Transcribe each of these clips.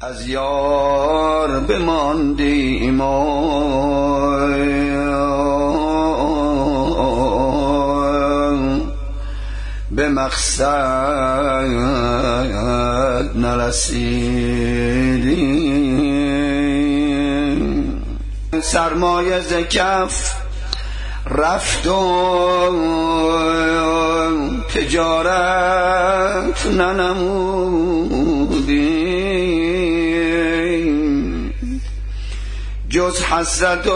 از یار بماندیم به مقصد نرسیدیم. سرمایه ز کف رفت و تجارت ننمودیم، جز حسرت و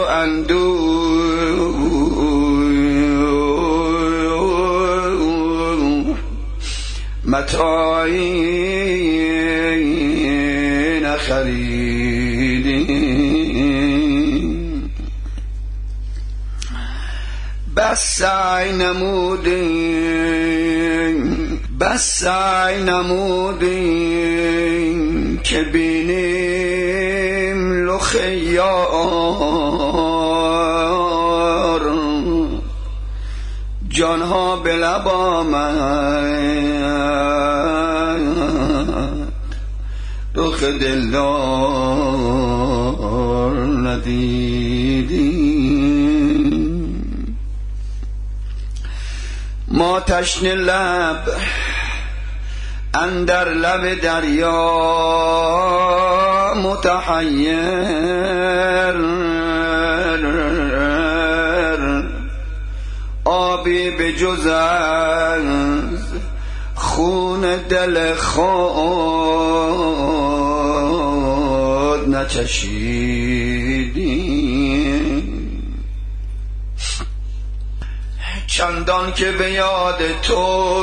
اندوه متاعی نخریدیم. بس سعی نمودیم که بینیم لخ یار، جانها به لب آمد رخ دلدار ندیدیم. ما تشنه لب اندر لب دریا متحیر، آبی به جز از خون دل خود نچشیدیم. چندان که به یاد تو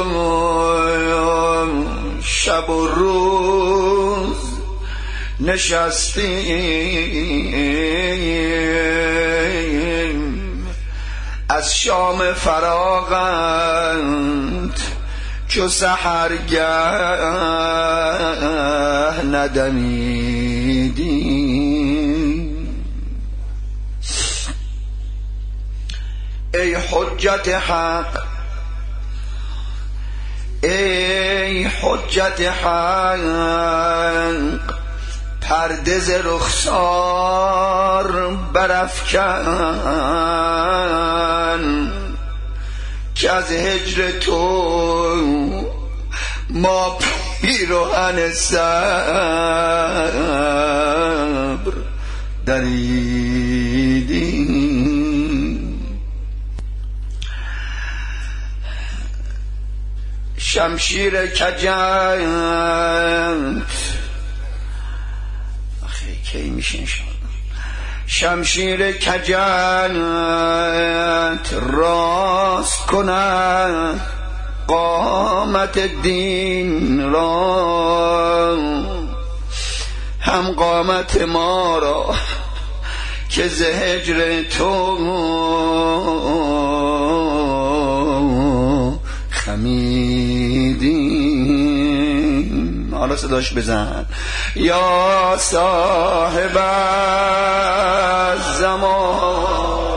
شب و روز نشستیم، از شام فراغت چو سحرگه ندمیدیم. ای حجت حق، ای حجت حق، پرده ز رخسار برافکن، که از هجر تو ما پیرهن صبر دریدیم. شمشیر کجت کی میشه انشاءالله، شمشیر کجت راست کند قامت دین را، هم قامت ما را که ز هجر تو خمیدیم. حالا صداش بزن. یا صاحب الزمان،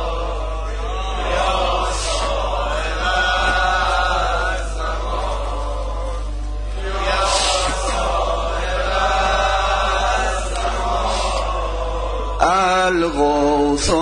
الغوث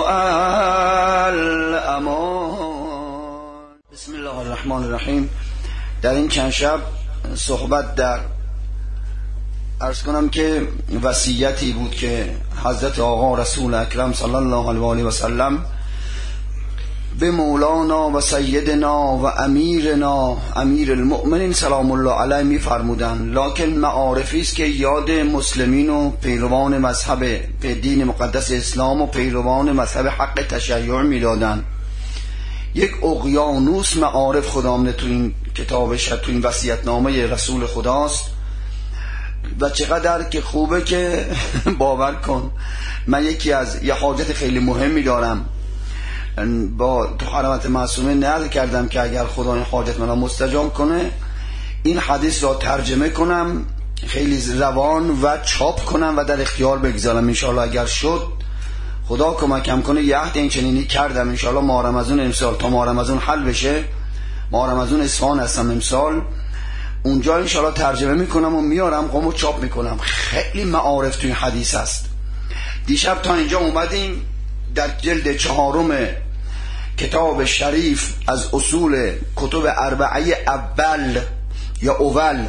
الامان. بسم الله الرحمن الرحیم. در این چند شب صحبت در عرض کنم که وصیتی بود که حضرت آقا رسول اکرم صلی الله علیه و سلم به مولانا و سیدنا و امیرنا امیر المؤمنین سلام الله علیه می فرمودند، لکن معارفی است که یاد مسلمین و پیروان مذهب به دین مقدس اسلام و پیروان مذهب حق تشیع می دادن. یک اقیانوس معارف خدامنه تو این کتابش، تو این وصیت‌نامه رسول خداست و چقدر که خوبه که باور کن من یه حاجت خیلی مهمی دارم، با تو حرمت معصومه نذر کردم که اگر خدا این حاجت منو مستجاب کنه این حدیث را ترجمه کنم خیلی روان و چاپ کنم و در اختیار بگذارم انشاءالله. اگر شد خدا کمکم کنه یه عهد این چنینی کردم انشاءالله. ماه رمضان امسال تا ماه رمضان حل بشه، ماه رمضان اصفهان هستم امسال اونجا انشاءالله ترجمه میکنم و میارم قومو چاپ میکنم. خیلی معارف توی حدیث هست. دیشب تا اینجا اومدیم در جلد 4 کتاب شریف از اصول کتب اربعه اول یا اول،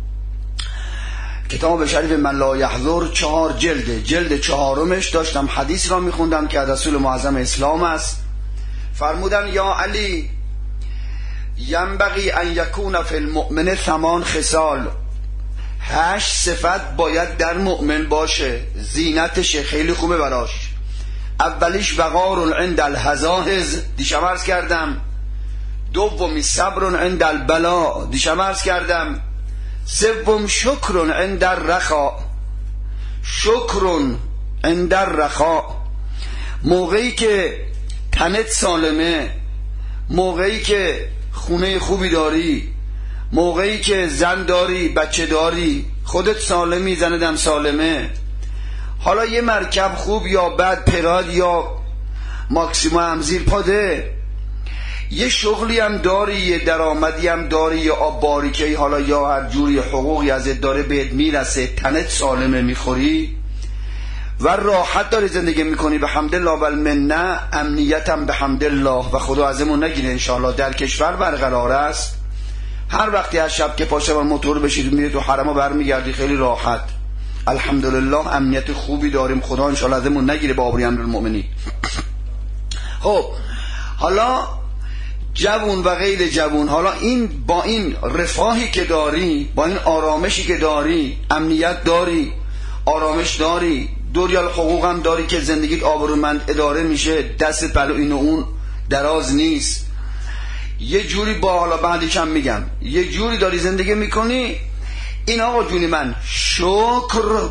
کتاب شریف من لا یحضر، 4 جلد 4 داشتم حدیث را میخوندم که از رسول معظم اسلام است. فرمودن یا علی ینبغی ان یکون فی المؤمن 8 خصال، 8 صفت باید در مؤمن باشه، زینتشه، خیلی خوبه براش. اولیش وقار عند الحزائز، دیشب عرض کردم. دومی صبر عند البلاء، دیشب عرض کردم. سوم شکر عند الرخاء، شکر عند الرخاء، موقعی که تنت سالمه، موقعی که خونه خوبی داری، موقعی که زن داری، بچه داری، خودت سالمی، زندم سالمه. حالا یه مرکب خوب یا بد، پراد یا ماکسیموم هم زیر پاده، یه شغلی هم داری، یه درآمدی هم داری، یا آب باریکی، حالا یا هر جوری حقوقی ازت داره بهت میرسه، تنت سالمه، میخوری و راحت داری زندگی میکنی، به حمدالله و المنه، امنیتم به حمدالله و خدا ازمون نگیره انشاءالله، در کشور برقرار است. هر وقتی از شب که پاشه و موتور بشید میری تو حرم و برمیگردی خیلی راحت، الحمدلله امنیت خوبی داریم، خدا انشاءالله ازمون نگیره با آبروی امیرالمؤمنین. خب حالا جوون و غیر جوون، حالا این با این رفاهی که داری، با این آرامشی که داری، امنیت داری، آرامش داری، دوریال حقوق هم داری که زندگیت آبرومند اداره میشه، دست پلو این و اون دراز نیست، یه جوری با، حالا بعدش هم میگم، یه جوری داری زندگی میکنی. این آقا جونی من شکر،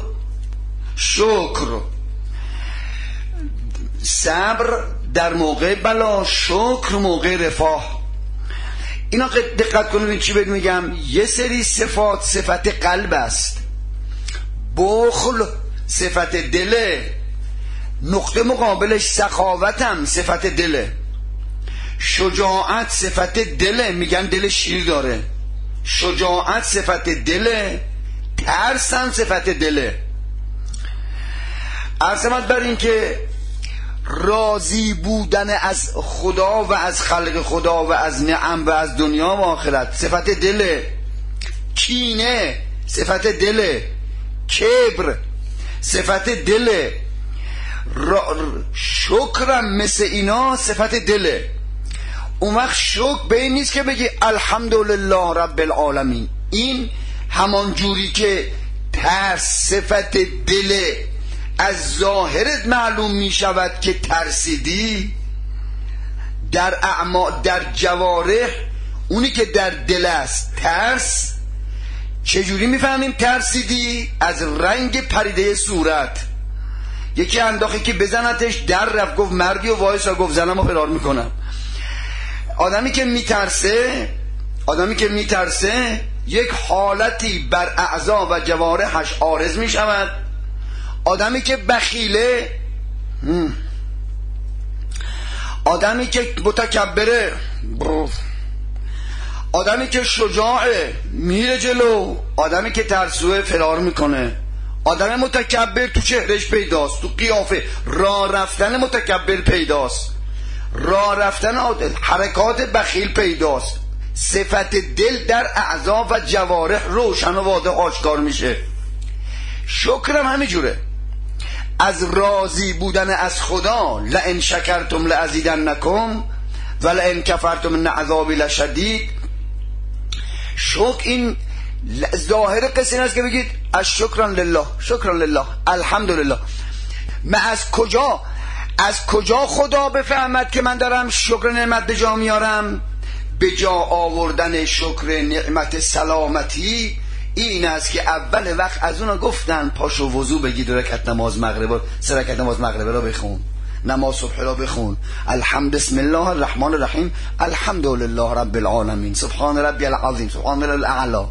صبر در موقع بلا، شکر موقع رفاه. اینا دقت کنید چی بهت میگم. یه سری صفات صفت قلب است، بخل صفت دله، نقطه مقابلش سخاوتم صفت دله، شجاعت صفت دله، میگن دل شیر داره، شجاعت صفت دله، ترسم صفت دله. عرضمت بر این که راضی بودن از خدا و از خلق خدا و از نعم و از دنیا و آخرت صفت دله، کینه صفت دله، کبر صفت دله، شکرم مثل اینا صفت دله. اون وقت شکر به این نیست که بگی الحمدلله رب العالمین، این همان جوری که ترس صفت دله، از ظاهرت معلوم می شود که ترسیدی، در اعمال در جوارح اونی که در دل است ترس. چجوری میفهمیم ترسیدی؟ از رنگ پریده صورت. یکی انداخی که بزنتش در رفت، گفت مردی و وایسا، گفت زنم و فرار میکنم. آدمی که میترسه یک حالتی بر اعضا و جوارحش عارض میشود. آدمی که بخیله، آدمی که متکبره، آدمی که شجاعه میره جلو، آدمی که ترسوه فرار میکنه. آدم متکبر تو چهرش پیداست، تو قیافه، راه رفتن متکبر پیداست، راه رفتن حرکات بخیل پیداست. صفت دل در اعضا و جوارح روشن و واضح آشکار میشه. شکرم همینجوره، از راضی بودن از خدا، لئن شکرتم لازیدنکم و لئن کفرتم ان عذابی لشدید. شکر این ظاهر قصه است که بگید از شکران لله الحمدلله. من از کجا خدا بفهمد که من دارم شکر نعمت به جا میارم؟ به جا آوردن شکر نعمت سلامتی این است که اول وقت از اونا گفتن پاشو وضو بگی، 2 رکعت نماز مغرب، 3 رکعت نماز مغرب را بخون، نماز صبح را بخون، بسم الله الرحمن الرحیم، الحمدلله رب العالمین، سبحان ربی العظیم، سبحان الله الاعلی.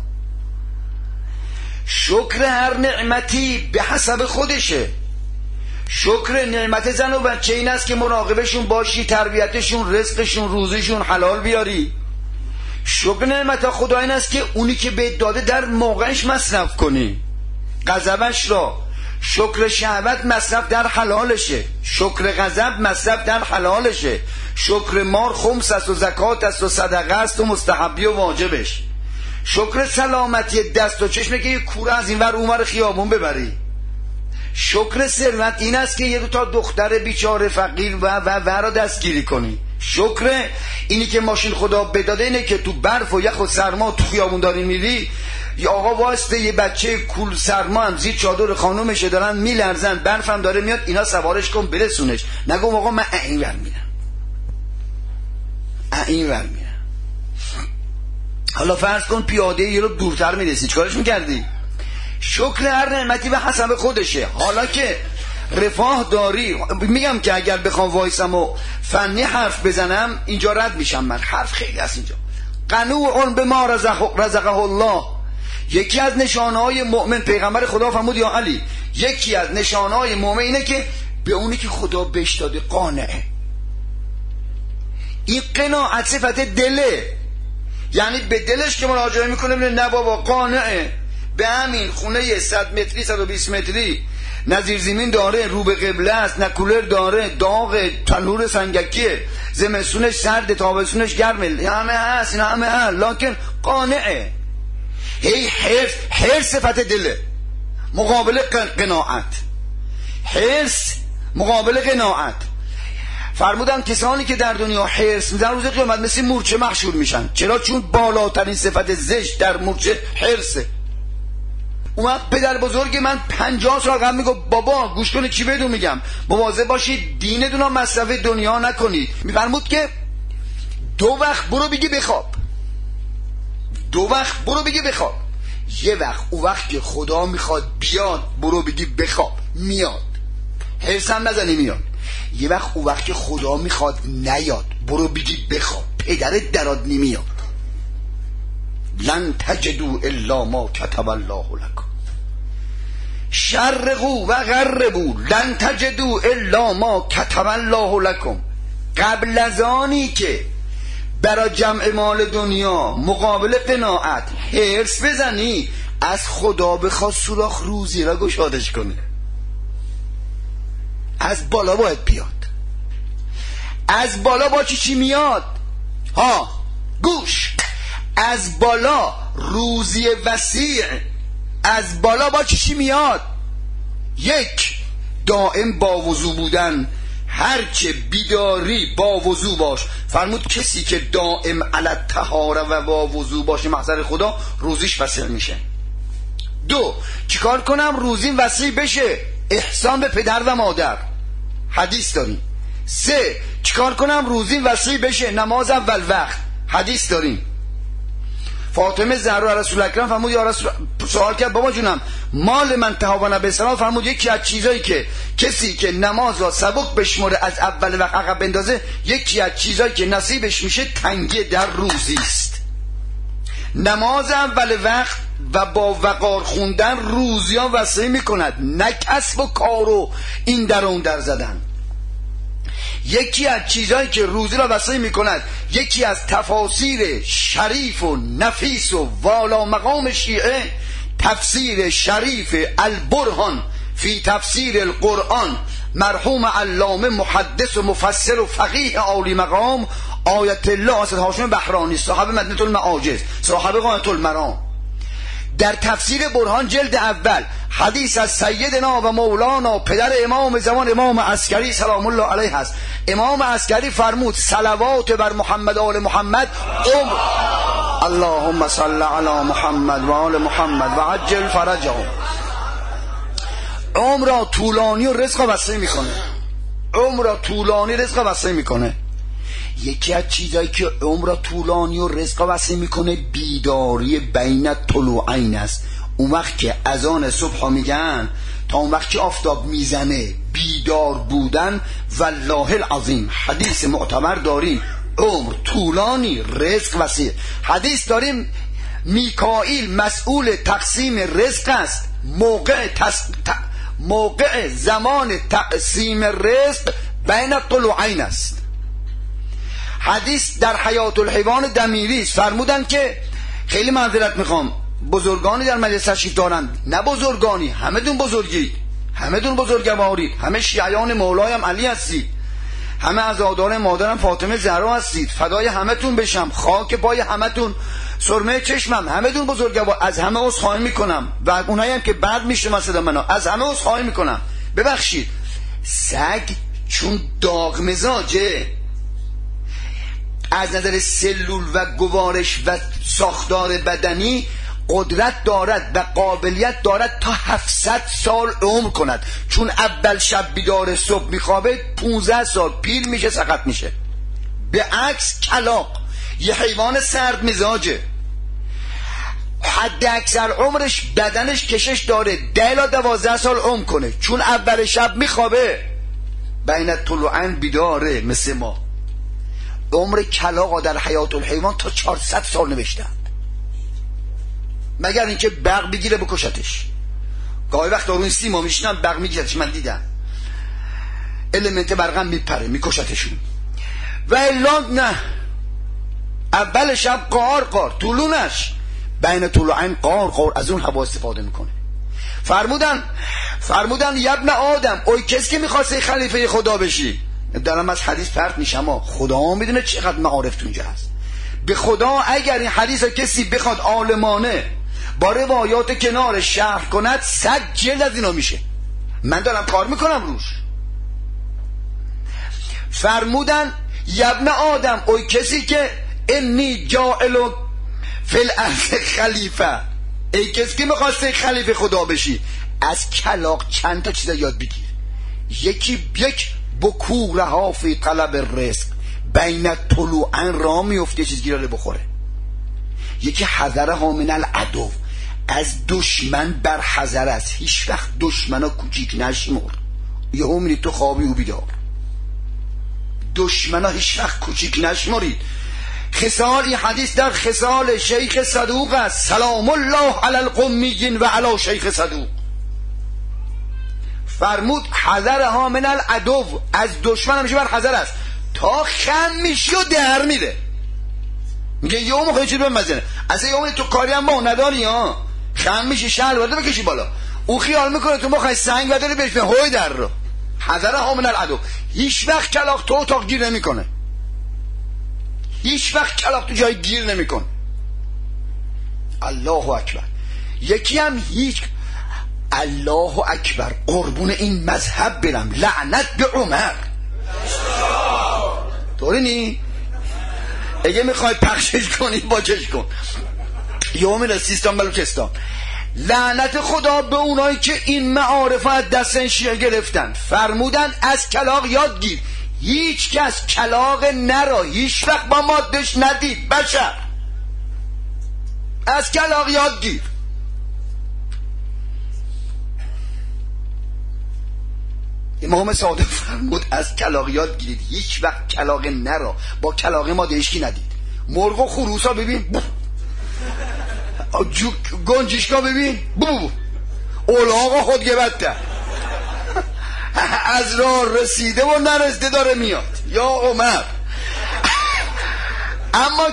شکر هر نعمتی به حسب خودشه. شکر نعمت زن و بچه این است که مراقبشون باشی، تربیتشون، رزقشون، روزیشون حلال بیاری. شکر نعمت خدا این است که اونی که بهت داده در موقعش مصرف کنی. غضبش را، شکر شهوت مصرف در حلالشه، شکر غضب مصرف در حلالشه، شکر مار خمس است و زکات است و صدقه است و مستحبی و واجبش، شکر سلامتی دست و چشمه که یک کوره از این ور اون ور خیابون ببری، شکر ثروت این است که یه دو تا دختر بیچاره فقیر و را دستگیری کنی، شکر اینی که ماشین خدا بداده اینه که تو برف و یخ و سرما تو خیابون داری میری، یا آقا واسطه یه بچه کول سرما هم زیر چادر خانومشه دارن میلرزن، برف هم داره میاد، اینا سوارش کن برسونش، نگو آقا من این ور میرم، این ور میرم. حالا فرض کن پیاده یه رو دورتر میرسی، چیکارش میکردی؟ شکر هر نعمتی به حسب خودشه. حالا که رفاه داری، میگم که اگر بخوام وایسم و فنی حرف بزنم اینجا رد میشم، من حرف خیلی هست اینجا. قنوع به ما رزقه الله، یکی از نشانه‌های مؤمن، پیغمبر خدا فرمود یا علی، یکی از نشانه‌های مؤمن اینه که به اونی که خدا بهش داده قانعه. این قناعت صفت دله، یعنی به دلش که مراجعه میکنه نه بابا قانعه، به همین خونه 100 متری 120 متری نظیر زمین داره، رو به قبله است، نه کولر داره، داغ، تنور سنگکیه، زمستونش سرد، تابستونش گرمه، همه هست، اینا همه هست، لکن قانعه. هی حرص صفت دله مقابل قناعت، حرص مقابل قناعت. فرمودن کسانی که در دنیا حرص میزنن روز قیامت مثل مورچه محشور میشن. چرا؟ چون بالاترین صفت زشت در مورچه حرصه. اومد پدر بزرگ من 50 سال قبل میگه بابا گوش کنید چی بهتون میگم، مواظب باشید دینتون رو مصرف دنیا نکنید. میفرمود که 2 وقت برو بگی بخواب، 2 وقت برو بگی بخواب، یه وقت اون وقت که خدا میخواد بیاد برو بگی بخواب، میاد، حرص هم نزنی میاد. یه وقت اون وقت که خدا میخواد نیاد برو بگی بخواب، پدرت درات نمیاد. لن تجدوا الا ما كتب الله لكم شرقوا و غربوا لن تجدوا الا ما كتب الله لكم. قبل از آنی که برای جمع مال دنیا مقابل قناعت حرص بزنی، از خدا بخواد سوراخ روزی را گشادش کنه. از بالا باید بیاد. از بالا با چی میاد؟ ها گوش، از بالا روزی وسیع، از بالا با چی میاد؟ 1 دائم با وضو بودن، هرچه بیداری با وضو باش. فرمود کسی که دائم علی الطهاره و با وضو باشه محضر خدا روزیش وسیع میشه. 2 چیکار کنم روزیم وسیع بشه؟ احسان به پدر و مادر، حدیث داریم. 3 چیکار کنم روزیم وسیع بشه؟ نماز اول وقت، حدیث داریم. فاطمه زهرا رسول اکرم فرمود یا رسول، سوال کرد بابا جونم مال من تهاون به سلام، فرمود یکی از چیزایی که کسی که نماز را سبک بشمره از اول وقت عقب بندازه، یکی از چیزایی که نصیبش میشه تنگی در روزی است. نماز اول وقت و با وقار خوندن روزیان وسیع میکند، نه کسب و کار و این در اون در زدن. یکی از چیزایی که روزی را وسیع میکند، یکی از تفاسیر شریف و نفیس و والا مقام شیعه، تفسیر شریف البرهان فی تفسیر القرآن مرحوم علامه محدث و مفسر و فقیه عالی مقام آیت الله حسن هاشم بحرانی، صاحب مدینه المعاجز، صاحب غایة المرام، در تفسیر برهان جلد اول حدیث از سیدنا و مولانا پدر امام زمان امام عسکری سلام الله علیه است. امام عسکری فرمود صلوات بر محمد آل محمد اللهم صل علی محمد و آل محمد و عجل فرجهم. عمر طولانی و رزق وسیع میکنه، عمر طولانی رزق وسیع میکنه. یکی از چیزایی که عمر طولانی و رزق وسیع میکنه بیداری بین طلوعین است. اون وقت که اذان صبح میگن تا اون وقت که آفتاب میزنه بیدار بودن، والله العظیم حدیث معتبر داریم، عمر طولانی رزق وسیع. حدیث داریم میکائیل مسئول تقسیم رزق است، موقع زمان تقسیم رزق بین طلوعین است. حدیث در حیات الحیوان دمیری است. فرمودن که خیلی معذرت میخوام، بزرگانی در مجلس تشریف دارند، نه بزرگانی، همه دون بزرگی، همه دون بزرگوارید، همه شیعیان مولایم علی هستید، همه عزادار مادرم فاطمه زهرا هستید، فدای همتون بشم، خاک پای همتون، سرمه چشمم، همه دون بزرگوار. از همه عذرخواهی میکنم و اونایی هم که بعد میشه صدا منو، از همه عذرخواهی میکنم، ببخشید. سگ چون داغ مزاجه، از نظر سلول و گوارش و ساختار بدنی قدرت دارد و قابلیت دارد تا 700 سال عمر کند. چون اول شب بیدار صبح میخوابه 15 سال پیل میشه، سقط میشه. به عکس کلاغ یه حیوان سرد مزاجه، حد اکثر عمرش بدنش کشش داره 10 الی 12 سال عمر کنه. چون اول شب میخوابه بین طلوعن بیداره مثل ما. عمر کلاغ در حیات الحیوان تا 400 سال نوشتن، مگر اینکه برق بگیره بکشتش. گاهی وقت دارون سیما میشنن برق میگیرتش، من دیدم المنت برقم میپره میکشتشون. و الا نه، اول شب قار طولونش بین طلوعین قار از اون هوا استفاده میکنه. فرمودن یبن آدم، اوی کسی که میخواسته خلیفه خدا بشی، دارم از حدیث پرت میشم، خدا میدونه چقدر معارف تو اینجا هست. به خدا اگر این حدیث کسی بخواد عالمانه با روایات کنار شرح کند 100 جلد از اینا میشه. من دارم کار میکنم روش. فرمودن یبن آدم، اوی کسی که انی جاعل فی الارض خلیفه، ای کسی که میخواسته خلیفه خدا بشی، از کلاغ چند تا چیز یاد بگیر. یک بکورها فی طلب رزق، بین طلوعن را میفته چیز گیراره بخوره. یکی حذرها من العدو، از دشمن بر حذر است. هیچ وقت دشمنا کوچیک نشمر، یه عمری تو خوابی و بیدار. دشمنا هیچ وقت کوچیک نشمرید. خصال حدیث در خصال شیخ صدوق است، سلام الله علی القمیین و علی شیخ صدوق. فرمود حذرها من العدو، از دشمن همیشه بر حذر است تا خم میشی و در میره. میگه یوم خیلی چیز بمزنه، اصلا یوم تو کاری هم با نداری ها، خم میشی شهر وارده بکشی بالا، او خیال میکنه تو مخوای سنگ بداری بهش به هوی در رو. حذرها من العدو، هیچ وقت کلاغ تو اتاق گیر نمیکنه، هیچ وقت کلاغ تو جای گیر نمیکنه. الله اکبر. یکی هم هیچ، الله اکبر، قربون این مذهب برم، لعنت به عمر. طوری نی؟ اگه میخوای پخشش کنی باجش کن. یوم سیستان بلوچستان، لعنت خدا به اونایی که این معارف از دست شیعه گرفتن. فرمودن از کلاغ یاد گیر. هیچ کس کلاغ نرا هیچ وقت با مادش ندید. بشر از کلاغ یاد گیر. امام صادق فرمود از کلاغ یاد گیرید، هیچ وقت کلاغ نرا با کلاغ ماده هیچکی ندید. مرغ و خروس ها ببین، گنجشکا ببین، اولاغا خود گبته از راه رسیده و نرسیده داره میاد یا عمر. اما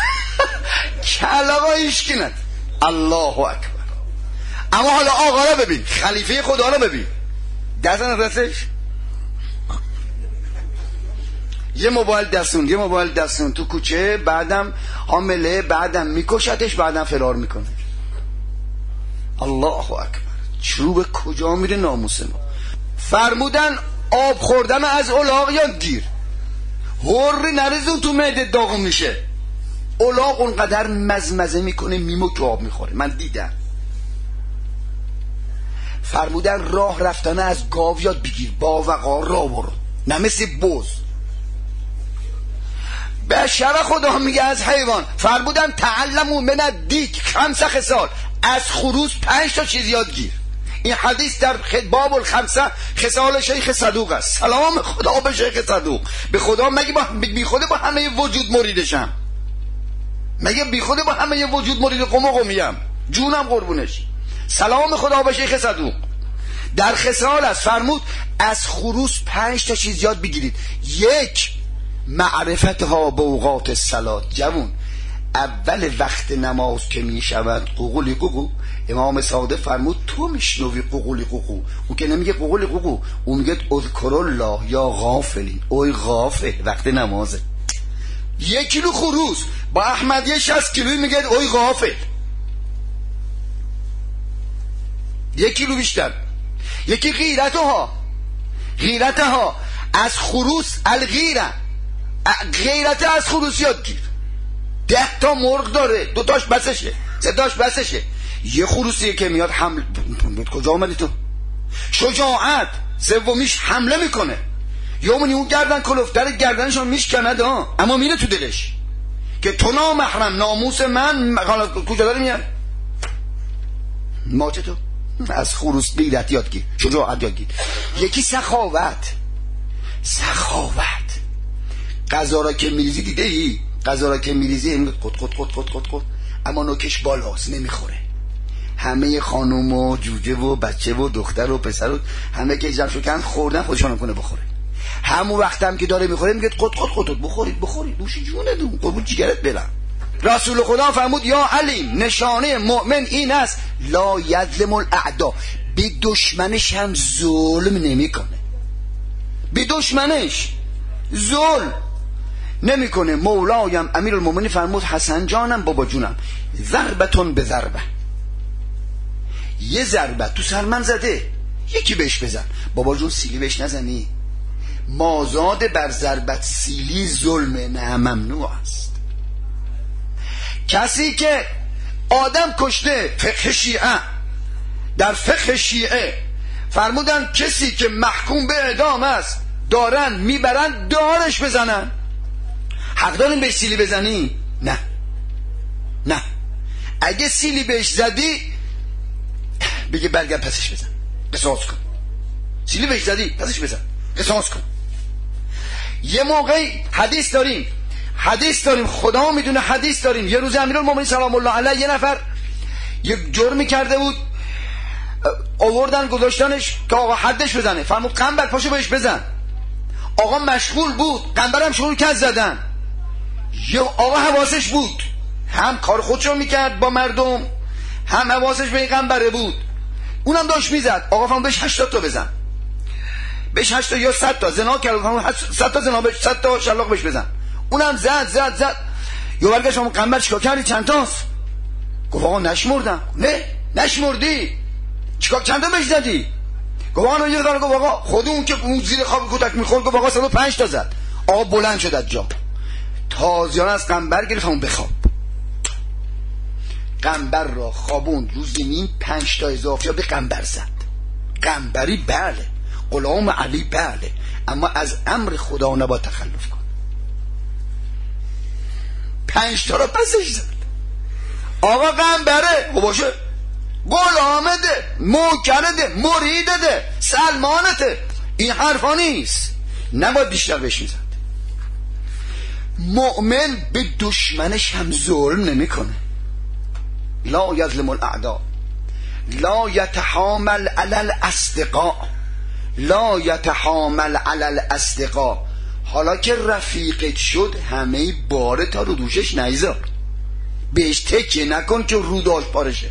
کلاغا هیچکی ندید. الله اکبر. اما حالا آقا را ببین، خلیفه خدا را ببین، دستن رسش یه موبایل دستون تو کوچه، بعدم حامله، بعدم میکشتش، بعدم فرار میکنه. الله اکبر. چوب کجا میره ناموس ما. فرمودن آب خوردن از الاغ یاد گیر، هوری نریزون تو معده داغون میشه. الاغ اونقدر مزمزه میکنه میمو که آب میخوره، من دیدم. فرمودن راه رفتن از گاو یاد بگیر، با وقار راه برو، نه مثل بز. به شرع خدا میگه از حیوان. فرمودن تعلموا من الدیک 5 خصال، از خروس 5 تا چیز یاد گیر. این حدیث در باب الخمسه خصال شیخ صدوق است. سلام خدا به شیخ صدوق. به خدا مگه بی خود با همه وجود مریدشم؟ مگه بی خود با همه وجود مرید قم و قمیم؟ جونم قربونش. سلام خدا به شیخ صدوق. در خصال است. فرمود از خروس 5 تا چیز یاد بگیرید. 1 معرفتها به اوقات الصلات. جوون، اول وقت نماز که می شود قوقولی قوقو، امام صادق فرمود تو میشنوی قوقولی قوقو. اون که نمیگه قوقولی قوقو، اون میگه اذکر الله یا غافلین، اوی غافل، وقت نمازه. 1 کیلو خروس با احمدیه 60 کیلویی میگه اوی غافل. 1 کیلو بیشتر. یکی غیرتها از خروس، الغیره، غیرت از خروس یاد گیر. 10 تا مرغ داره، 2 تاش بسشه، 3 تاش بسشه، یه خروسیه که میاد حمله. کجا آمدی تو؟ شجاعت. 3میش حمله میکنه، یومونی اون گردن کلفتر گردنشون میشکند اما میره تو دلش که تو نامحرم، ناموس من کجا داره میاد؟ ماچه تو از خروس غیرت یاد گیر، شجاعت یاد گیر. یکی سخاوت. غذا را که میریزی، دیده ای غذا را که میریزی قط اما نوکش بالاست، نمیخوره. همه خانوم و جوجه و بچه و دختر و پسر و همه که جمع شدن خوردن، خودشان کنه بخوره. همون وقت هم که داره میخوره میگه قط بخورید نوش جونتون، قربون جگرت برم. رسول خدا فرمود یا علی، نشانه مؤمن این است لا یظلم الاعدا، به دشمنش هم ظلم نمیکنه. به دشمنش ظلم نمیکنه. مولایم امیرالمومنین فرمود حسن جانم، بابا جونم، ضربتون به ضربه، یه ضربه تو سر من زده، یکی بهش بزن. بابا جون سیلی بهش نزنی، مازاد بر ضربت سیلی ظلم، نه ممنوع است. کسی که آدم کشته، فقه شیعه، در فقه شیعه فرمودن کسی که محکوم به اعدام است دارن میبرن دارش بزنن. حق داریم بهش سیلی بزنی؟ نه. اگه سیلی بهش زدی بگه برگرد پسش بزن، قصاص کن. سیلی بهش زدی پسش بزن، قصاص کن. یه موقعی حدیث داریم، خدا میدونه حدیث داریم. یه روز امیرالمومنین سلام الله علیه یه نفر یک جرمی کرده بود، آوردن گذاشتنش که آقا حدش بزنه. فرمود قنبر پاشو بهش بزن. آقا مشغول بود، قنبرم شروع کرد زدن. یه آقا حواسش بود، هم کار خودشو میکرد با مردم، هم حواسش به این قنبره بود، اونم داشت میزد. آقا فرمود بهش 80 تا بزن، بهش 80 یا 100 تا زنا کرد، فرمود 100 تا زنا بهش، 100 تا شلاق بهش بزن. اونم زد. یه برگشت فرمود قنبر چیکار کردی؟ چند تاست؟ گفت آقا نشمردم. نه نشمردی؟ چیکار چند تا بهش زدی؟ گفت آقا یه داره. گفت آقا خود اون که اون زیر خواب کتک میخورد، گفت آقا 105 تا زد. آقا بلند شد از جا، تازیانه از قنبر گرفت، اون بخواب. قنبر را خوابوند رو زمین، 5 تا اضافه به قنبر زد. قنبری بله، غلام علی بله، اما از امر خدا نباید تخلف کن. 5 تا را پسش زد. آقا قنبره خب باشه، غلامه ده، موکره ده، مریده ده، سلمانته، این حرفا نیست، نباید بیشتر بهش میزد. مؤمن به دشمنش هم ظلم نمیکنه. لا یظلم الاعداء، لا یتحامل علی الاصدقاء، لا یتحامل علی الاصدقاء. حالا که رفیقت شد همه باره تا رو دوشش نیذار، بهش تکیه نکن که رو داشت پارشه،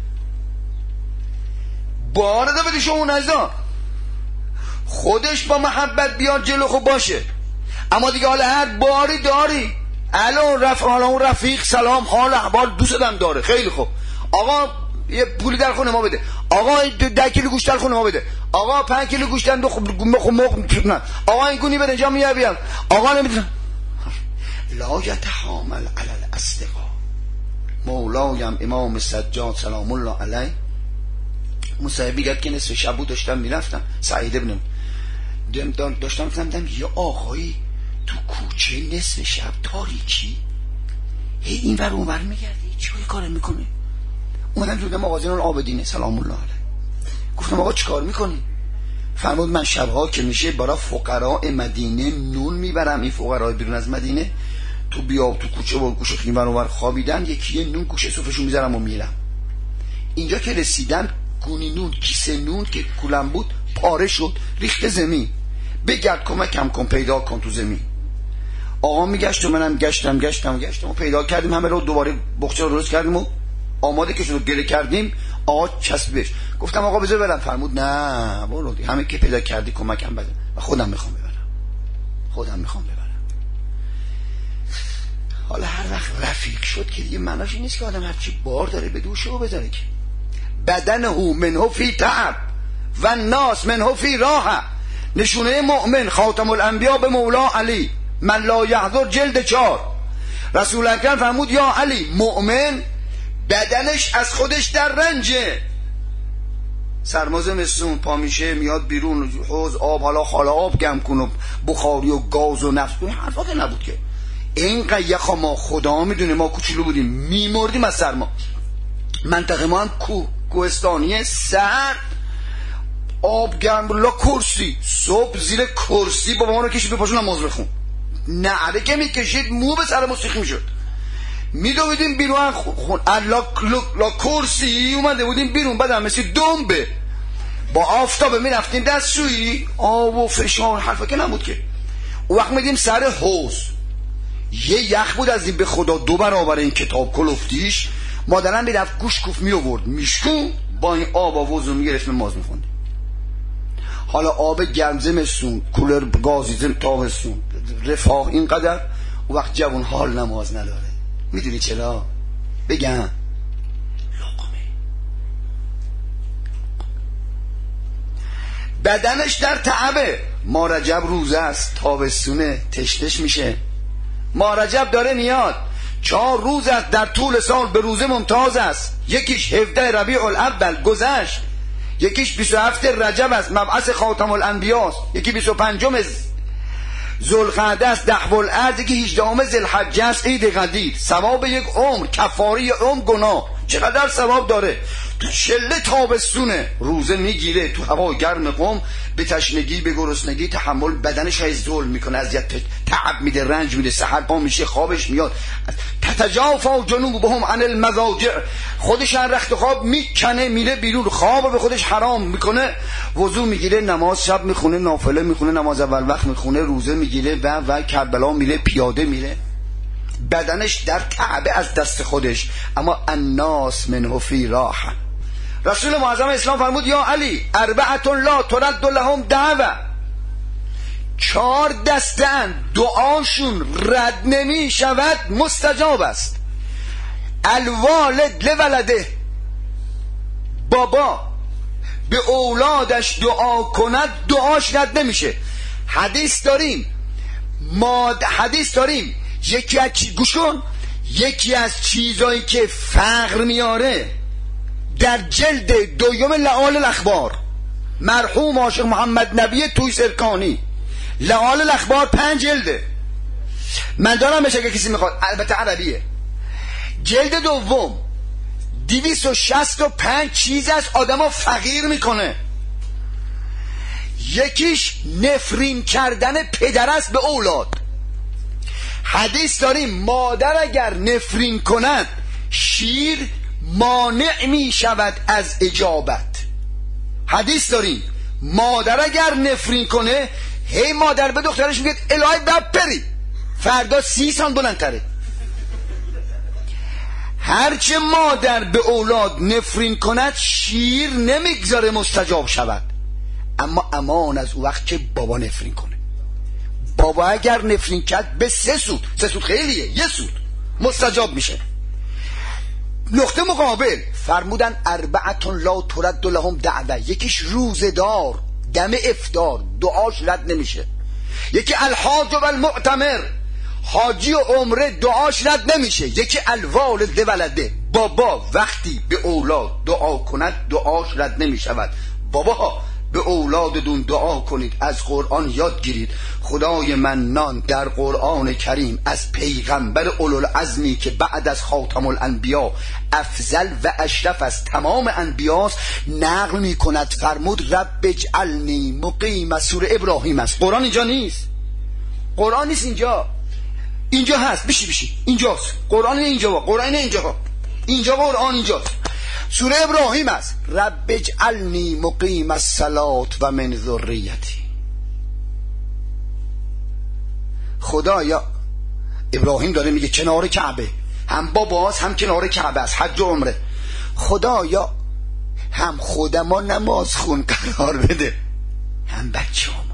باره دا بدش اون نیذار. خودش با محبت بیاد جلو خوب باشه، اما دیگه حالا هر باری داری حالا اون رفیق سلام حال احوال دوستم داره، خیلی خوب، آقا یه پولی در خونه ما بده، آقا 10 کیلو گوشت در خونه ما بده، آقا 5 کیلو گوشت در خونه، آقا این گونی بده اینجا میابیم، آقا نمیدونم. لا یتحامل علی الاصدقاء. مولایم امام سجاد سلام الله علیه مصاحبه کرد که نصف شب بود، داشتم میرفتم سعید ابن داشتم می‌فهمیدم یه آقایی تو کوچه نصف شب تاریکی این ور اون ور میگردی، چی کار میکنه؟ اومدم جوده مغازین العابدین سلام الله علیه، گفتم آقا چی کار میکنی؟ فرمود من شبها که میشه برای فقراء مدینه نون میبرم. این فقراء بیرون از مدینه تو بیاب تو کوچه و گوشه این ور اون ور خوابیدن، یکی نون گوشه سفرهشون میذارم و میرم. اینجا که رسیدم گونی نون، کیسه نون که کولم بود پاره شد ریخته زمین. بگرد کمکم کن، پیدا کن تو زمین. آقا میگشت و منم گشتم و پیدا کردیم، همه رو دوباره بخچه رو درست کردیم و آماده که شد گله کردیم. آقا چسبش گفتم آقا بذار برم، فرمود نه برو، همه که پیدا کردی کمکم بده و خودم میخوام ببرم. حالا هر وقت رفیق شد که دیگه معناش این نیست که آدم هرچی بار داره به دوشه و بذاره، که بدنه منه فی تعب و ناس منه فی راحه. نشونه مؤمن خاتم الانبیا به مولا علی من لا یحضر جلد 4. رسول اکرم فرمود یا علی، مؤمن بدنش از خودش در رنجه. سرما زمستون پا میشه میاد بیرون، حوض آب، حالا خالا آب گم کن و بخاری و گاز و نفت، این حرفا که نبود که. اینقدر یخا ما خدا میدونه، ما کوچولو بودیم میمردیم از سرما. منطقه ما هم کوهستانیه، سرد، آب گرم لا کرسی، صبح زیر کرسی بابا ما رو کشید به پاشون نماز بخون، نعره که میکشید مو به سر موسیقی میشد. میدویدیم بیرون خون لا کرسی اومده بودیم بیرون، بعد هم مثل دنبه با آفتابه میرفتیم دستشویی، آب و فشار حرفا که نبود که. اون وقت میدیم سر حوض، یه یخ بود از این به خدا 2 برابر این کتاب کلفتیش. مادرم میرفت گوش کوف می آورد میشکون، با این آب آوازو میگرفت نماز میخوندیم. حالا آب گرم زمستون، کولر گازی تابستون، رفاه اینقدر. اون وقت جوان حال نماز نداره. میدونی چرا؟ بگم لقمه. بدنش در تعبه. ما رجب روزه است، تابستونه، تشنش میشه. ما رجب داره میاد، 4 روز است در طول سال به روزه ممتاز است. یکیش 17 ربیع الاول گذشت، یکیش 27 رجب است مبعث خاتم الانبیا است، یکی 25 ذوالقعده است دحو الارض، یکی 18 ذوالحجه است عید قدیر. ثواب یک عمر، کفاره عمر گناه، چقدر ثواب داره. تو شله تابستونه روزه میگیره، تو هوا گرم قم به تشنگی به گرسنگی تحمل، بدنش های ظلم میکنه، اذیت تعب میده، رنج میده، سحر پا میشه خوابش میاد. تتجافا جنوبهم عن المضاجع، خودش از رخت خواب میکنه میره بیرون، خواب به خودش حرام میکنه. وضو میگیره، نماز شب میخونه، نافله میخونه، نماز اول وقت میخونه، روزه میگیره و کربلا میره، پیاده میره. بدنش در تعبه از دست خودش، اما الناس منه فی راحه. رسول معظم اسلام فرمود یا علی 4 لا ترد لهم دعوه، 4 دستن دعاشون رد نمی شود، مستجاب است. الوالد لولده، بابا به اولادش دعا کند دعاش رد نمیشه. حدیث داریم یکی از چیزایی که فقر میاره در جلد 2 لعال الاخبار، مرحوم عاشق محمد نبی توی سرکانی، لعال الاخبار 5 جلده. من دارم بشه که کسی میخواد، البته عربیه. جلد 2 265 چیز از آدمو فقیر میکنه. یکیش نفرین کردن پدر است به اولاد. حدیث داریم مادر اگر نفرین کند شیر مانع می شود از اجابت. حدیث داریم مادر اگر نفرین کنه، هی مادر به دخترش میگه الهی بپری، فردا 30 سال بلندتره. هرچه مادر به اولاد نفرین کند شیر نمیگذاره مستجاب شود. اما امان از او وقت که بابا نفرین کنه. بابا اگر نفرین کرد به 3 سود خیلیه، 1 سود مستجاب میشه. نقطه مقابل فرمودن 4 لا ترد لهم دعوه، یکیش روزدار دم افطار دعاش رد نمیشه. یکی الحاج و المعتمر، حاجی و عمره دعاش رد نمیشه. یکی الوالد ولده، بابا وقتی به اولاد دعا کند دعاش رد نمیشود. بابا به اولادتون دعا کنید، از قرآن یاد گیرید. خدای منان در قرآن کریم از پیغمبر اولوالعزمی که بعد از خاتم الانبیا افضل و اشرف از تمام انبیاست نقل می کند، فرمود رب اجعلنی مقیم. سوره ابراهیم است. قرآن اینجا نیست، قرآن نیست اینجا هست. بشی اینجاست. قرآن اینجا، قرآن اینجا قرآن اینجاست. سوره ابراهیم است. رب اجعلنی مقیم الصلاة و من ذریتی. خدایا ابراهیم داره میگه کنار کعبه، هم باباست هم کنار کعبه است، حج و عمره. خدایا هم خودما نماز خون قرار بده، هم بچه ما.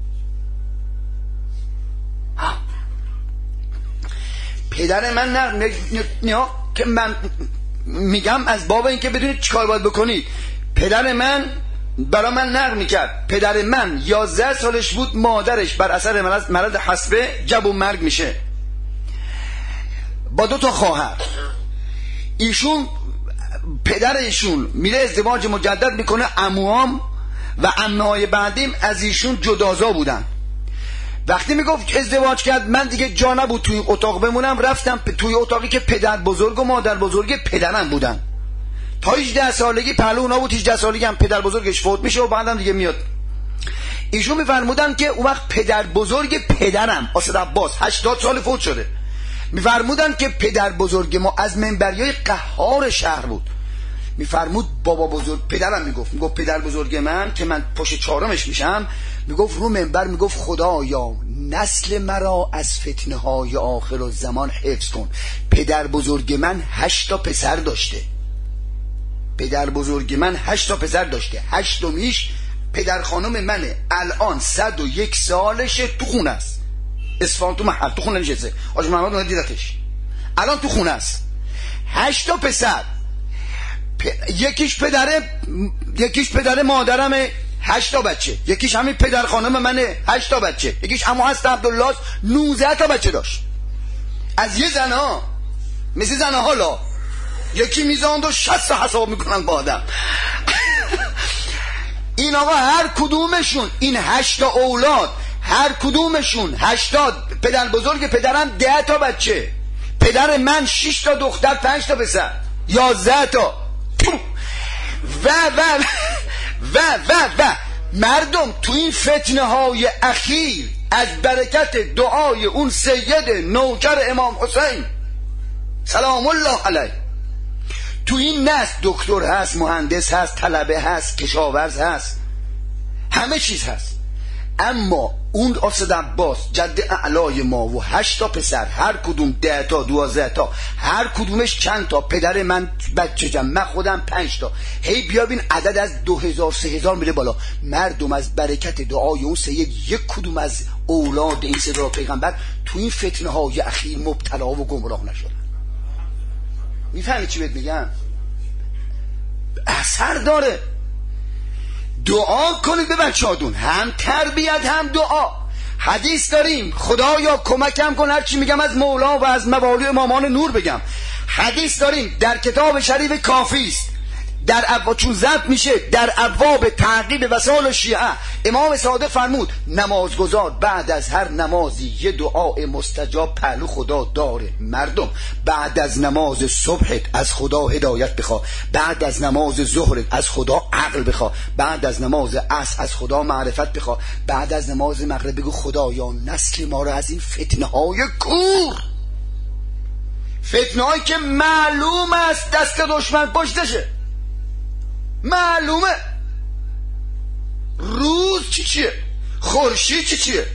پدر من نه که من میگم از باب این که بدونید چیکار باید بکنید. پدر من برای من نقل میکرد. پدر من 11 سالش بود مادرش بر اثر مرض حصبه جوون مرگ میشه با 2 تا خواهر. ایشون پدر ایشون میره ازدواج مجدد میکنه. عموام و عمه‌های بعدیم از ایشون جدازا بودن. وقتی میگفت ازدواج کرد من دیگه جا نبود توی اتاق بمونم، رفتم توی اتاقی که پدر بزرگ و مادر بزرگ پدرم بودن. تا 18 سالگی پهلو اونا بود. 18 سالگی هم پدر بزرگش فوت میشه و بعدم دیگه میاد. ایشون میفرمودن که اون وقت پدر بزرگ پدرم اسد عباس 80 سال فوت شده. میفرمودن که پدر بزرگ ما از منبریای قهار شهر بود. میفرمود بابا بزرگ پدرم میگفت پدر بزرگ من که من پشت چهارمش میشم، میگفت رو منبر میگفت خدایا نسل مرا از فتنه های آخر الزمان حفظ کن. پدر بزرگ من 8 تا پسر داشته. پدر بزرگ من 8 تا پسر داشته. 8میش پدر خانم منه. الان 101 سالشه، تو خونه است. اصفهان تو محل تو خونه نشسته. آج محمد اون دیدتش. الان تو خونه است. 8 تا پسر. یکیش پدر مادرمه 8 تا بچه. یکیش همین پدر خانم منه 8 تا بچه. یکیش عمو هست عبدالله 19 تا بچه داشت. از یه زنها مثل زنها حالا یکی میزاند و 60 حساب میکنن با آدم. این آقا هر کدومشون این 8 تا اولاد هر کدومشون 80 پدر بزرگ پدرم 10 تا بچه. پدر من 6 تا دختر 5 تا پسر 11 تا و مردم تو این فتنه های اخیر از برکت دعای اون سید نوکر امام حسین سلام الله علیه تو این نسل دکتر هست، مهندس هست، طلبه هست، کشاورز هست، همه چیز هست. اما اون اسد عباس جد اعلای ما و 8 تا پسر هر کدوم 10 تا 12 تا هر کدومش چند تا. پدر من بچه جمع من خودم 5 تا. هی بیا بین عدد از 2000 3000 میره بالا. مردم از برکت دعای اون سید یک کدوم از اولاد این سید پیغمبر تو این فتنه های اخیر مبتلا و گمراه نشدن. میفهمی چی بهت میگم؟ اثر داره. دعا کنید به بچه‌هاتون، هم تربیت هم دعا. حدیث داریم خدایا کمکم کن هرچی میگم از مولا و از موالی امامان نور بگم. حدیث داریم در کتاب شریف کافی است در چون ضبط میشه در ابواب تعقیب وسائل شیعه امام صادق فرمود نمازگزار بعد از هر نمازی یه دعای مستجاب پهلو خدا داره. مردم بعد از نماز صبحت از خدا هدایت بخوا، بعد از نماز ظهرت از خدا عقل بخوا، بعد از نماز عصر از خدا معرفت بخوا، بعد از نماز مغرب بگو خدایا نسل ما رو از این فتنه های کور، فتنه هایی که معلوم است دست دشمن پشتشه، معلومه روز چیه خورشید چیه،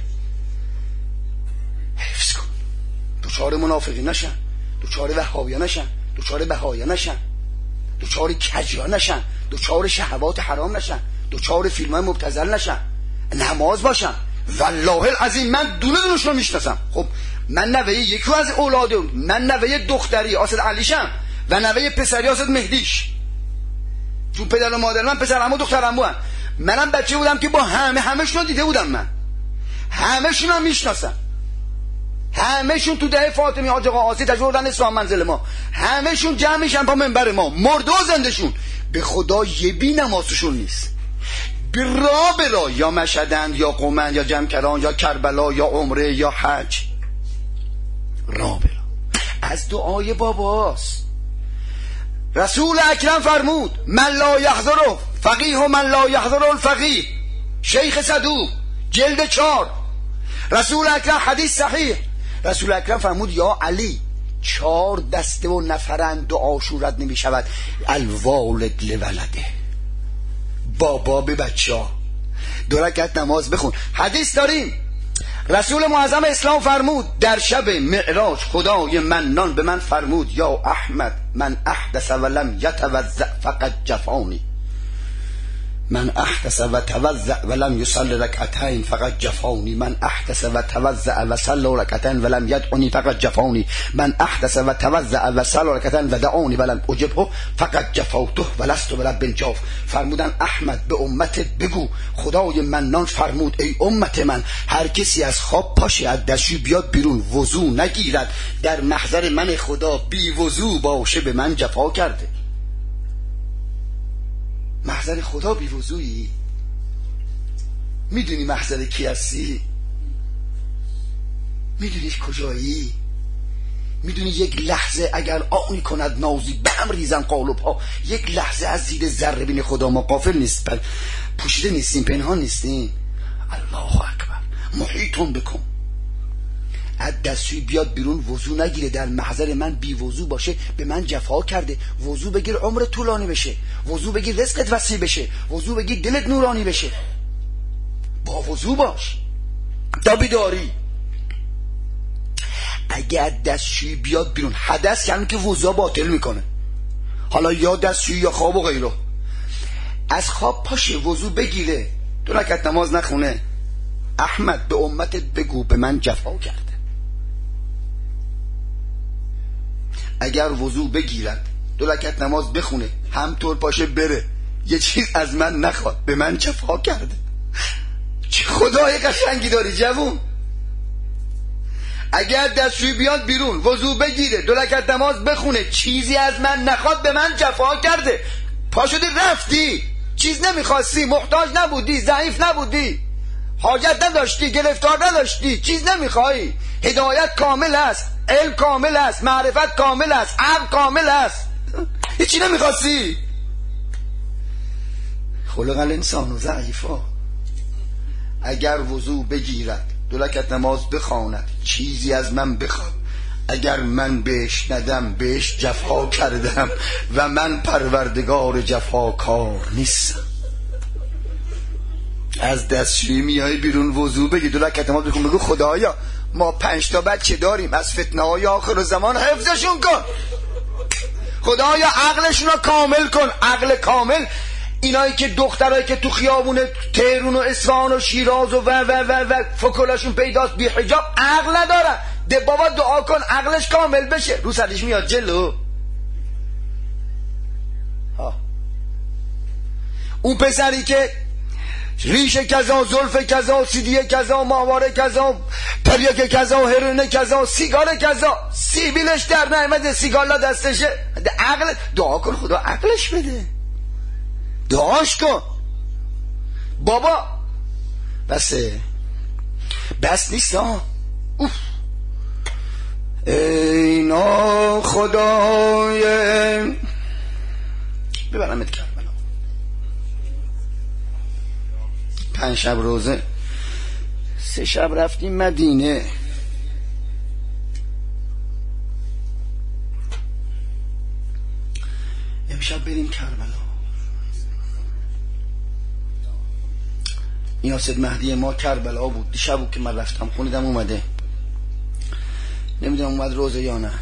حفظ کن دوچار منافقی نشن، دوچار وهابیا نشن، دوچار بهایا نشن، دوچار کجیا نشن، دوچار شهوات حرام نشن، دوچار فیلم های مبتذل نشن، نماز باشن. والله العظیم من دونه دونشون میشناسم. خب من نوه یکی از اولاده، من نوه دختری آسد علیشم و نوه پسری آسد مهدیش، چون پدر و مادر من پسر عمو دختر عمو هم. منم بچه بودم که با همشون دیده بودم، من همشون هم میشناسم، همشون تو ده فاطمی حاج آقا عاصی تجوردن اسلام منزل ما، همشون جمع میشن با منبر ما، مرده و زندشون. به خدا یه بی نمازشون نیست. برا یا مشهدند یا قومند یا جمکران یا کربلا یا عمره یا حج، را از دعای باباست. رسول اکرم فرمود من لا یحضره فقیه و من لا یحضره الفقیه، شیخ صدوق جلد 4. رسول اکرم حدیث صحیح، رسول اکرم فرمود یا علی 4 دسته و نفرند دعا شورت نمی شود، الوالد لولده، بابا به بچه ها 2 رکعت نماز بخون. حدیث داریم رسول معظم اسلام فرمود در شب معراج خدای منان به من فرمود یا احمد من احدث ولم یتوضأ فقد جفانی، من احدث و توضأ ولم یصلی رکعتین فقط جفانی، من احدث و توضأ و صلی رکعتین ولم یدعنی فقط جفانی، من احدث و توضأ و صلی رکعتین و دعانی ولم اجبه فقط جفوته ولست برب الجوف. فرمودن احمد به امتت بگو خدای منان فرمود ای امت من هر کسی از خواب پاشه از دستشوی بیاد بیرون وضو نگیرد در محضر من خدا بی وضو باشه به من جفا کرده. محضر خدا بی وضویی؟ میدونی محضر کی هستی؟ میدونی کجایی؟ میدونی یک لحظه اگر آنی کند نازی به هم ریزن قالب ها، یک لحظه از زیر ذره بین خدا ما غافل نیست، پوشیده نیستیم، پنهان نیستیم. الله اکبر محیطون بکن. از دستشوی بیاد بیرون وضو نگیره در محضر من بی وضو باشه به من جفا کرده. وضو بگیر عمر طولانی بشه، وضو بگیر رزقت وسیع بشه، وضو بگیر دلت نورانی بشه. با وضو باش تا بیداری. اگه از دستشوی بیاد بیرون حدث یعنی که وضو باطل میکنه، حالا یا دستشوی یا خواب و غیره، از خواب پاشه وضو بگیره 2 رکعت نماز نخونه، احمد به امتت بگو به من جفا کرده. اگر وضو بگیرد 2 رکعت نماز بخونه همطور پاشه بره یه چیز از من نخواد به من جفا کرده. چه خدای قشنگی داری جوون. اگر دستشوی بیاد بیرون وضو بگیره 2 رکعت نماز بخونه چیزی از من نخواد به من جفا کرده. پا شدی رفتی، چیز نمیخواستی، محتاج نبودی، ضعیف نبودی، حاجت نداشتی، گرفتار نداشتی، چیز نمیخوای، هدایت کامل است، علم کامل است، معرفت کامل است، عقل کامل است، هیچی نمیخواستی. خلق الانسان ضعیفا. اگر وضو بگیرد 2 رکعت نماز بخواند چیزی از من بخواد، اگر من بهش ندم بهش جفا کردم و من پروردگار جفاکار نیستم. از دستشویی میای بیرون وضو بگی 2 رکعت نماز بخون، بگو خدایا ما 5 تا بچه داریم از فتنه های آخر زمان حفظشون کن، خدایا عقلشون رو کامل کن. عقل کامل اینایی که دخترایی که تو خیابون تهران و اصفهان و شیراز و فکلاشون پیداست بی حجاب عقل ندارن. ده بابا دعا کن عقلش کامل بشه. رو سرش میاد جلو. اون پسری که ریش کذا، زلف کذا، سیدی کذا، ماهواره کذا، پریک کذا، هرونه کذا، سیگار کذا، سیبیلش در نعمت سیگارلا دستشه. عقل دعا کن خدا عقلش بده، دعاش کن بابا. بس نیست ها. اینا خدای ببرمت کربلا. 5 شب روزه، 3 شب رفتیم مدینه. امشب بریم کربلا. یاسد مهدی ما کربلا بود. دیشب بود که من رفتم خوندم اومده، نمیدونم اومد روزه یا نه.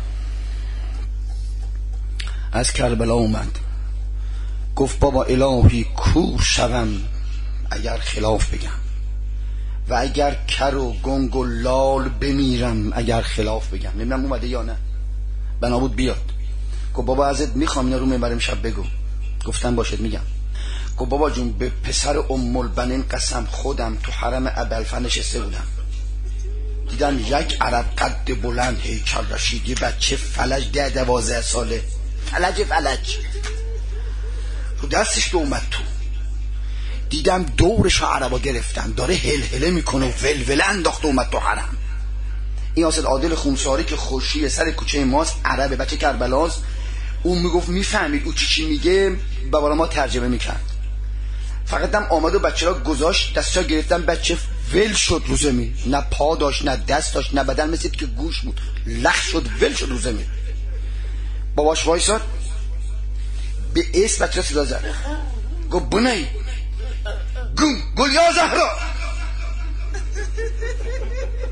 از کربلا اومد گفت بابا الهی کور شوم اگر خلاف بگم و اگر کر و گنگ و لال بمیرم اگر خلاف بگم. نمیدونم اومده یا نه، بنا بود بیاد. گفت بابا ازت میخوام اینا رو منبرم شب بگو. گفتم باشد میگم. گفت بابا جون به پسر ام البنین قسم خودم تو حرم ابوالفضل نشسته بودم، دیدم یک عرب قد بلند هیکل رشیدی بچه فلج 10-12 ساله، فلج رو دستش به اومد تو. دیدم دورش عربا گرفتن داره هلهله میکنه و ولوله انداخت و اومد تو حرم. این آسد عادل خونساری که خوشی سر کوچه ماست، عربه، بچه کربلاست. اون میگفت میفهمید او چی میگه، بابا ما ترجمه میکرد. فقط هم آمد و بچه را گذاشت، دستشا گرفتن، بچه ول شد رو زمین، نه پا داشت نه دست داشت نه بدن، مثل که گوش بود، لخ شد ول شد رو زمین. باباش وایساد به اسم بچه صدا زد، گفت بنی گل یا زهرا.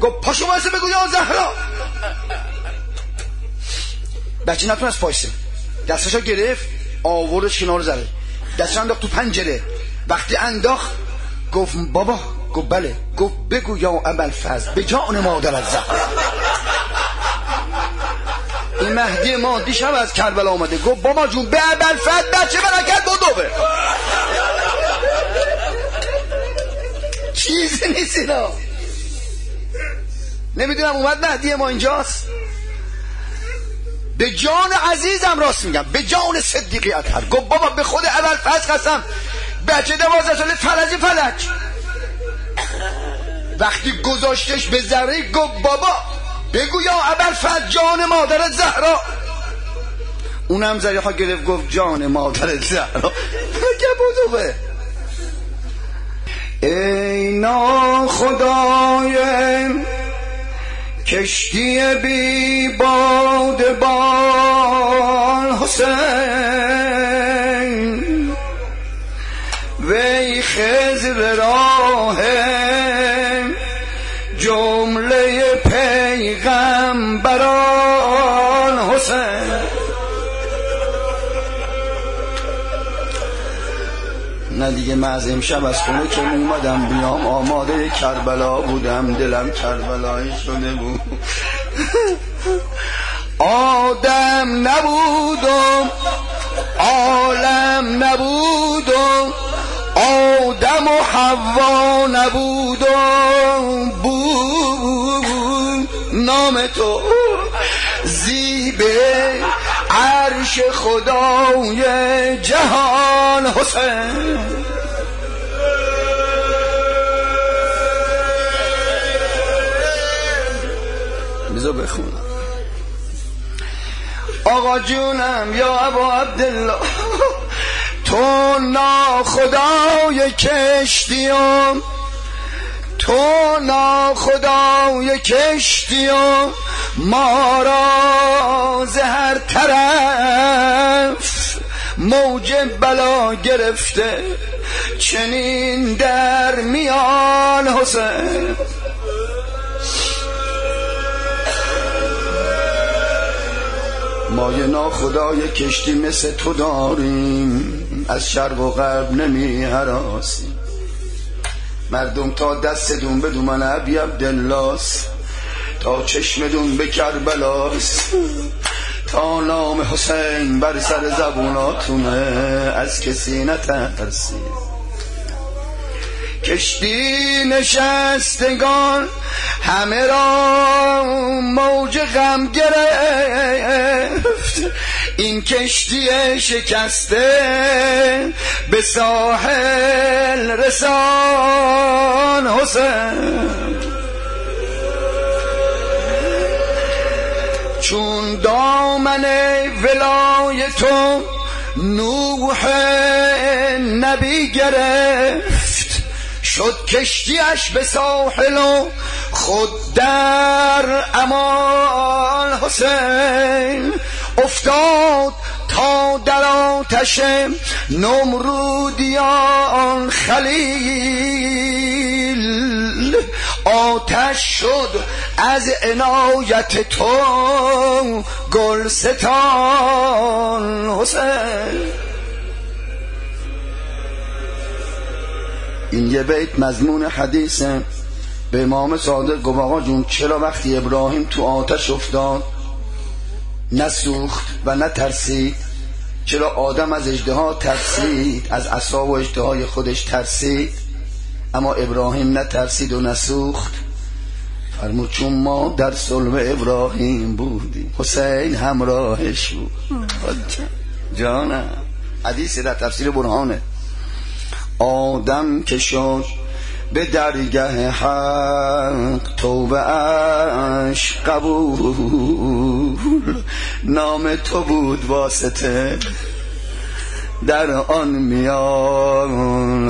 گفت پاشو واسه بگو یا زهرا. بچه نتونست پایسته، دستشو گرفت آوردش کنار زره، دستش انداخت تو پنجره. وقتی انداخت گفت بابا، گفت بله، گفت بگو یا ابوالفضل به جان مادر از زهرا. این مهدی ما دیشب از کربلا آمده، گفت بابا جون به ابوالفضل بچه برکت بدوه. چیزی نیست اینا. نمیدونم اومد مهدی ما اینجاست. به جان عزیزم راست میگم، به جان صدیقی اطهر. گفت بابا به خود ابوالفضل قسم بچه 12 ساله فلج فلج. وقتی گذاشتش به ذره گفت بابا بگو یا ابوالفضل جان مادر زهرا. اونم ذریعه گرفت گفت جان مادر زهرا. که بودوه ای ناخدای کشتی بی بادبان حسین، وی خضر راه جمله پیغمبران حسین. نه دیگه من از امشب از خونه که اومدم بیام آماده کربلا بودم، دلم کربلایی شده بود. آدم نبودم عالم نبودم، آدم و حوا نبودم، بود نام تو زیبه عرش خدای جهان حسین. بذار بخونم. آقا جونم یا ابا عبدالله، تو ناخدای کشتیم، تو ناخدای کشتیم، ما را ز هر طرف موج بلا گرفته، چنین در میان حسین. ما یه ناخدای کشتی مثل تو داریم، از شرق و غرب نمی هراسیم. مردم تا دستدون بدون من ابی عبداللاست، تا چشمدون به کربلاست، تا نام حسین بر سر زبوناتونه، از کسی نترسید. کشتی نشستگان همه را موج غم گرفت، این کشتی شکسته به ساحل رسان حسین. چون دامن ولایت نوح نبی گرفت، شد کشتیش به ساحل و خود در امان حسین. افتاد تا در آتش نمرودیان خلیل، آتش شد از عنایت تو گلستان حسین. این یه بیت مضمون حدیثه. به امام صادق گفت آقا جون چرا وقتی ابراهیم تو آتش افتاد نسوخت و نترسید؟ چرا آدم از اژدها ترسید، از عصا و اژدهای خودش ترسید، اما ابراهیم نترسید و نسوخت؟ فرمود چون ما در صلب ابراهیم بودیم، حسین همراهش بود. جانم حدیث در تفسیر برهانه. آدم که شد به درگه حق توبه اش قبول، نام تو بود واسطه در آن میان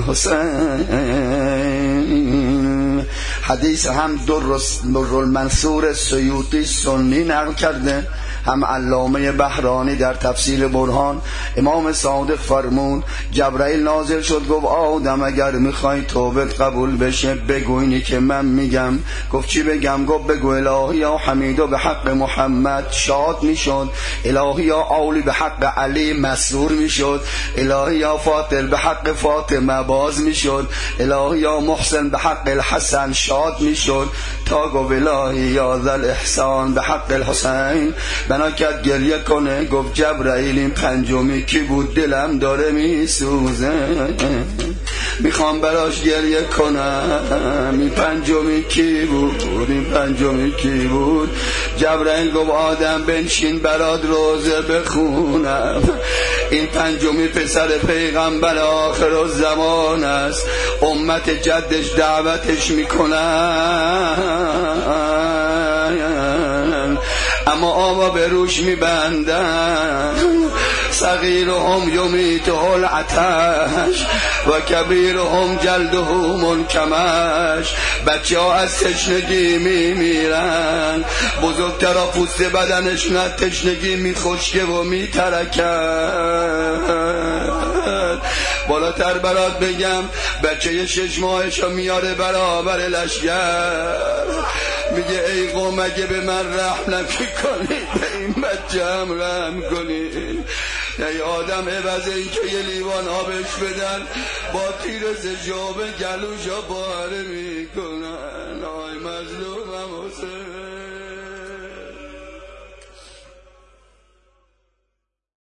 حسین. حدیث هم در المنصور سیوطی سنی نقل کرده، هم علامه بهرانی در تفسیر برهان امام صادق فرمود جبرائیل نازل شد گفت آدم اگر میخوای توبت قبول بشه بگو اینی که من میگم. گفت چی بگم؟ گفت بگو الهی یا حمیدو به حق محمد شاد میشد، الهی یا اولی به حق علی مسرور میشد، الهی یا فاطل به حق فاطمه باز میشد، الهی یا محسن به حق الحسن شاد میشد، تا گفت الهی یا ذل احسان به حق الحسین. بنا کرد گریه کنه. گفت جبرائیل این پنجمی کی بود؟ دلم داره میسوزه میخوام براش گریه کنم. این پنجمی کی بود؟ این پنجمی کی بود؟ جبرائیل گفت آدم بنشین برات روزه بخونم. این پنجمی پسر پیغمبر آخر الزمان است، امت جدش دعوتش میکنن اما آبا به روش میبندن. صغیرهم یمیته العطش و کبیرهم جلده منکمش. بچه ها از تشنگی میمیرن، بزرگترا پوست بدنشون از تشنگی میخشکه و میترکن. بالاتر برات بگم بچه 6 ماهشو میاره برابر لشگر، میگه ای قوم اگه به من رحم نکنید به این بچه هم رحم کنید. ای آدم عوض این که یه لیوان آبش بدن با تیر زجاب گلوشا باره میکنن. آی مظلومم حسین.